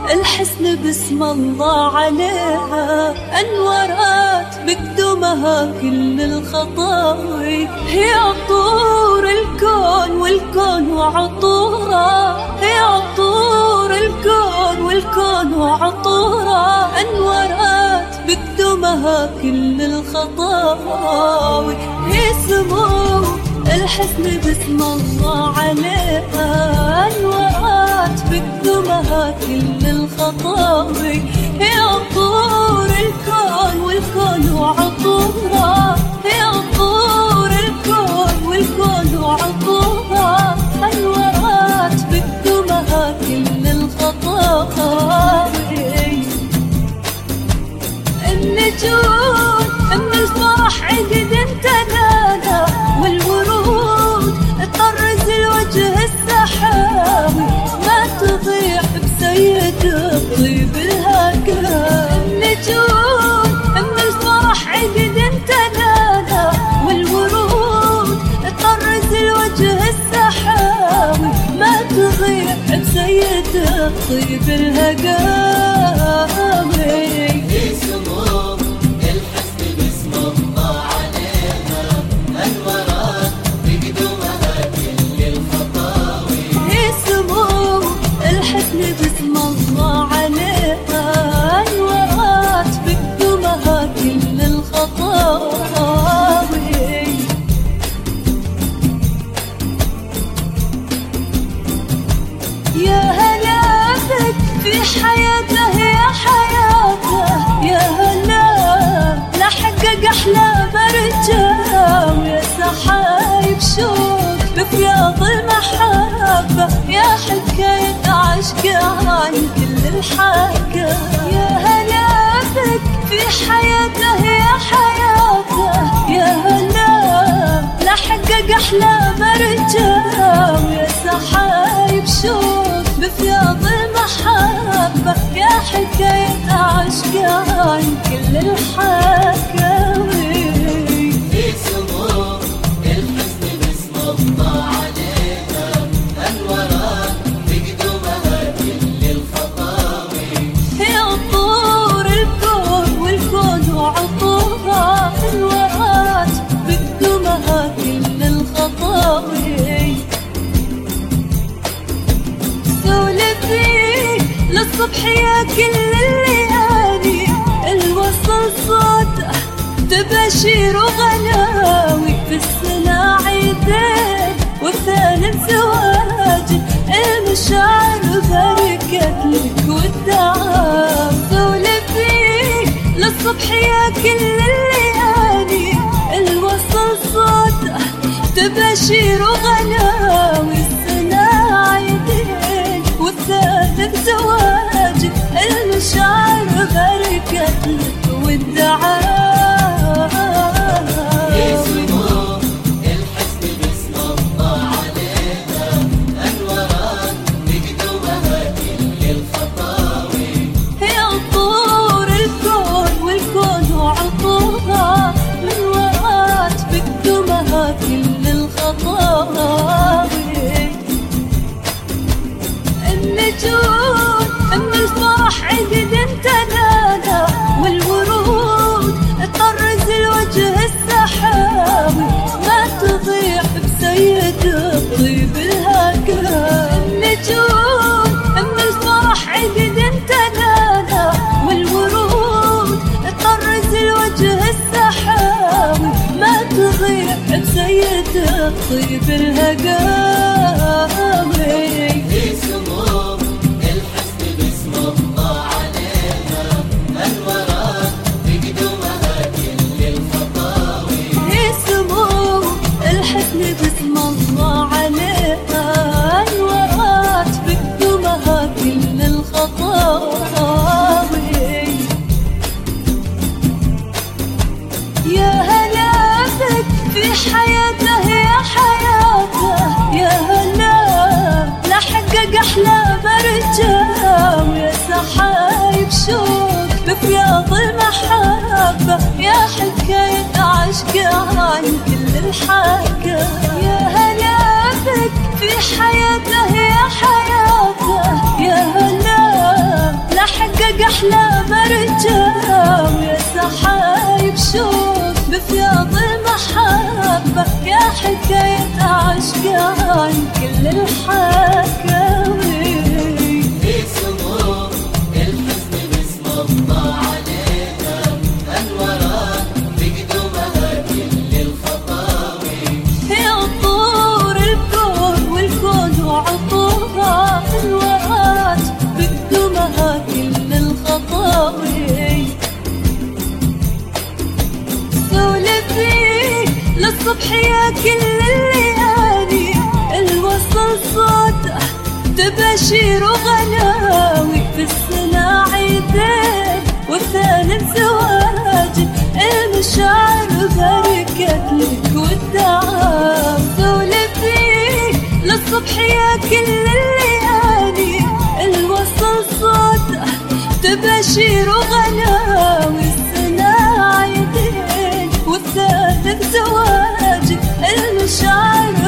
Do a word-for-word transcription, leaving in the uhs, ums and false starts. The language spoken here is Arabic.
الحسن باسم الله عليها، أنورات بقدومها كل الخطاوي، هي عطور الكون والكون وعطورها، هي عطور الكون والكون وعطورها، أنورات بقدومها كل الخطاوي، هي سمو الحسن باسم الله عليها، أنورات بقدومها كل الخطاوي، هي عطور الكون والكون وعطورها، هي عطور الكون والكون وعطورها، أنورات بقدومها كل الخطاوي. النجوم من الفرح عقد انتنانا، والورود تطرز الوجه السحاوي، ما تضيع بسيد الطيب الهكا. النجوم من الفرح عقد انتنانا، والورود تطرز الوجه السحاوي، ما تضيع بسيد الطيب الهقاوي. باسم الله عليها، أنورات بقدومها كل الخطاوي. يا هلا بك في حياته يا حياته، يا هلا لحقق أحلام رجال، ويا سحايب شوق بفياض المحبة، يا حكاية عشق عن كل الحكا. يا هلا بك في حياته يا حياته، يا هلا لحقق أحلام رجال، ويا سحايب شوق بفياض المحبة، يا حكاية عشق عن كل الحكاوي. للصبح يا كل الليالي، الوصل صوته تباشير وغناوي، في السنة عيدين والثالث زواج، المشاعر بركت لك والدعاء. سولفي للصبح يا كل الليالي، الوصل صوته تباشير وغناوي، السنة عيدين والثالث زواج، المشاعر بركت لك والدعاء. الحسن باسم الله عليها، أنورات بقدومها كل الخطاوي، هي عطور الكون والكون وعطورها، أنورات بقدومها كل الخطاوي. النجوم من الفرح عقد انتنانا، والورود تطرز الوجه السحاوي، ما تضيع بسيد الطيب الهكا. النجوم من الفرح عقد انتنانا، والورود تطرز الوجه السحاوي، ما تضيع بسيد الطيب الهقاوي. باسم الله عليها، أنورات بقدومها كل الخطاوي. يا هلا بك في حياته يا حياته، يا هلا لحقق أحلام رجال، ويا سحايب شوق بفياض المحبة، يا حكاية عشق عن كل الحكا. يا هلا بك في حياته يا حياته، يا هلا لحق أحلام رجال يا سحايب شوف بفياض المحبة يا حكاية عشقان كل الحكاوي في سموم الحزن باسم الله عليها أنورات بقدومها كل الخطاوي يا طور الكون والكون وعطورها أنورات بقدومها كل الخطاوي سولفي للصبح يا كل الليالي الوصل صوته تباشير وغناوي في السنة عيدين والثالث زواج المشاعر بركت لك والدعاء سولفي للصبح يا كل الليالي الوصل صوته تباشير وغناوي السنة عيدين والثالث زواج المشاعر